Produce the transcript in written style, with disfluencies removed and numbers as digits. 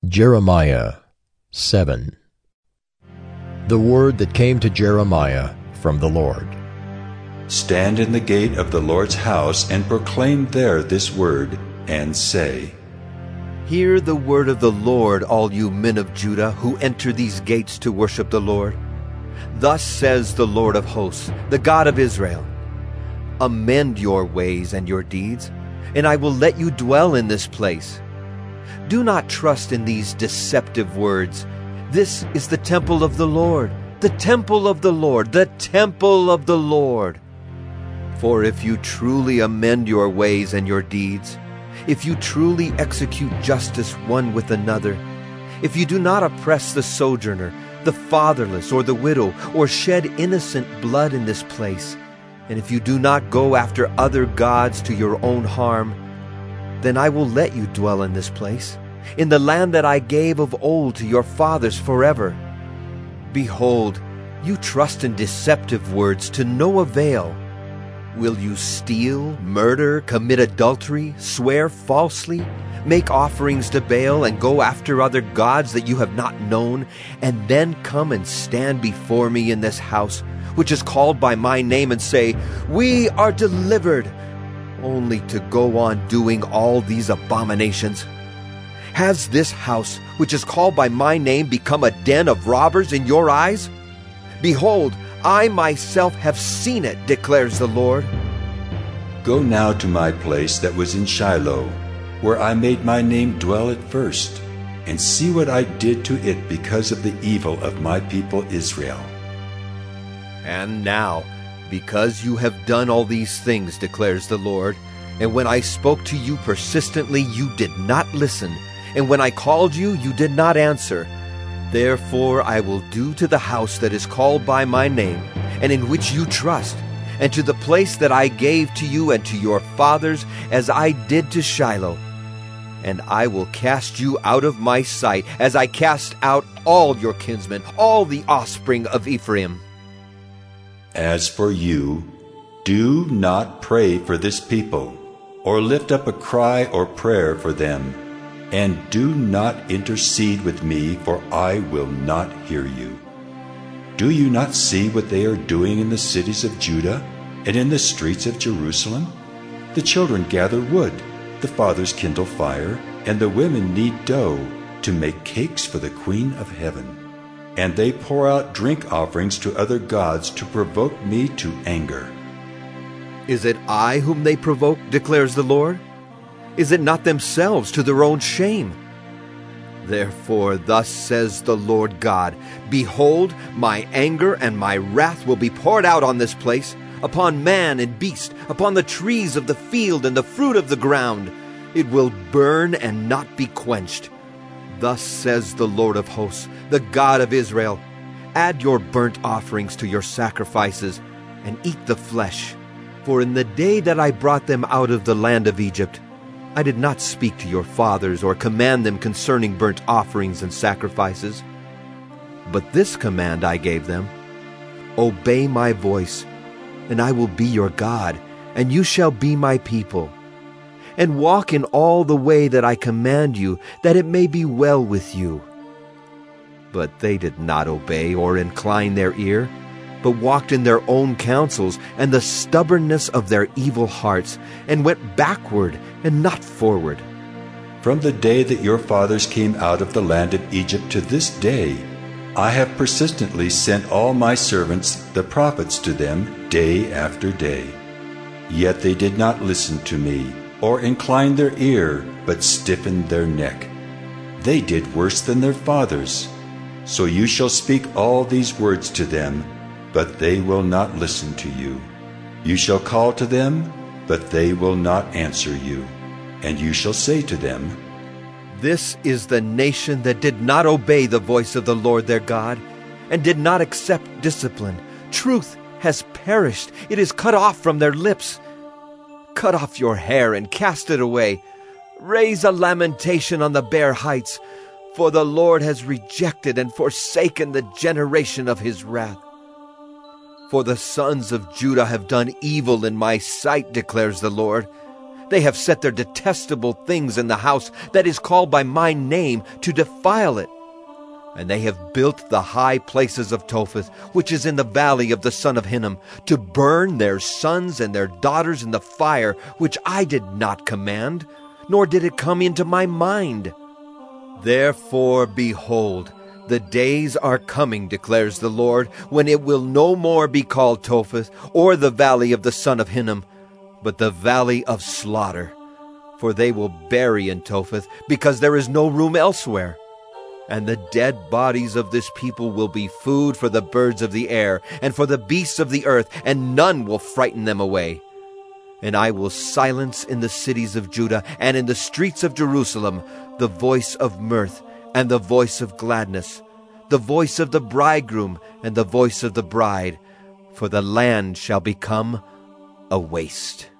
Jeremiah 7. The word that came to Jeremiah from the Lord. Stand in the gate of the Lord's house and proclaim there this word, and say, Hear the word of the Lord, all you men of Judah who enter these gates to worship the Lord. Thus says the Lord of hosts, the God of Israel, Amend your ways and your deeds, and I will let you dwell in this place. Do not trust in these deceptive words. This is the temple of the Lord, the temple of the Lord, the temple of the Lord. For if you truly amend your ways and your deeds, if you truly execute justice one with another, if you do not oppress the sojourner, the fatherless, or the widow, or shed innocent blood in this place, and if you do not go after other gods to your own harm, then I will let you dwell in this place, in the land that I gave of old to your fathers forever. Behold, you trust in deceptive words to no avail. Will you steal, murder, commit adultery, swear falsely, make offerings to Baal, and go after other gods that you have not known, and then come and stand before me in this house, which is called by my name, and say, We are delivered, only to go on doing all these abominations? Has this house, which is called by my name, become a den of robbers in your eyes? Behold, I myself have seen it, declares the Lord. Go now to my place that was in Shiloh, where I made my name dwell at first, and see what I did to it because of the evil of my people Israel. And now, because you have done all these things, declares the Lord, and when I spoke to you persistently, you did not listen, and when I called you, you did not answer. Therefore I will do to the house that is called by my name, and in which you trust, and to the place that I gave to you and to your fathers, as I did to Shiloh. And I will cast you out of my sight, as I cast out all your kinsmen, all the offspring of Ephraim. As for you, do not pray for this people, or lift up a cry or prayer for them, and do not intercede with me, for I will not hear you. Do you not see what they are doing in the cities of Judah and in the streets of Jerusalem? The children gather wood, the fathers kindle fire, and the women knead dough to make cakes for the Queen of Heaven. And they pour out drink offerings to other gods to provoke me to anger. Is it I whom they provoke, declares the Lord? Is it not themselves to their own shame? Therefore thus says the Lord God, Behold, my anger and my wrath will be poured out on this place, upon man and beast, upon the trees of the field and the fruit of the ground. It will burn and not be quenched. Thus says the Lord of hosts, the God of Israel, Add your burnt offerings to your sacrifices, and eat the flesh. For in the day that I brought them out of the land of Egypt, I did not speak to your fathers or command them concerning burnt offerings and sacrifices. But this command I gave them, Obey my voice, and I will be your God, and you shall be my people. And walk in all the way that I command you, that it may be well with you. But they did not obey or incline their ear, but walked in their own counsels and the stubbornness of their evil hearts, and went backward and not forward. From the day that your fathers came out of the land of Egypt to this day, I have persistently sent all my servants, the prophets, to them day after day. Yet they did not listen to me, or incline their ear, but stiffened their neck. They did worse than their fathers. So you shall speak all these words to them, but they will not listen to you. You shall call to them, but they will not answer you. And you shall say to them, This is the nation that did not obey the voice of the Lord their God, and did not accept discipline. Truth has perished. It is cut off from their lips. Cut off your hair and cast it away. Raise a lamentation on the bare heights, for the Lord has rejected and forsaken the generation of his wrath. For the sons of Judah have done evil in my sight, declares the Lord. They have set their detestable things in the house that is called by my name to defile it. And they have built the high places of Topheth, which is in the valley of the son of Hinnom, to burn their sons and their daughters in the fire, which I did not command, nor did it come into my mind. Therefore, behold, the days are coming, declares the Lord, when it will no more be called Topheth, or the valley of the son of Hinnom, but the valley of slaughter. For they will bury in Topheth, because there is no room elsewhere. And the dead bodies of this people will be food for the birds of the air, and for the beasts of the earth, and none will frighten them away. And I will silence in the cities of Judah, and in the streets of Jerusalem, the voice of mirth, and the voice of gladness, the voice of the bridegroom, and the voice of the bride, for the land shall become a waste.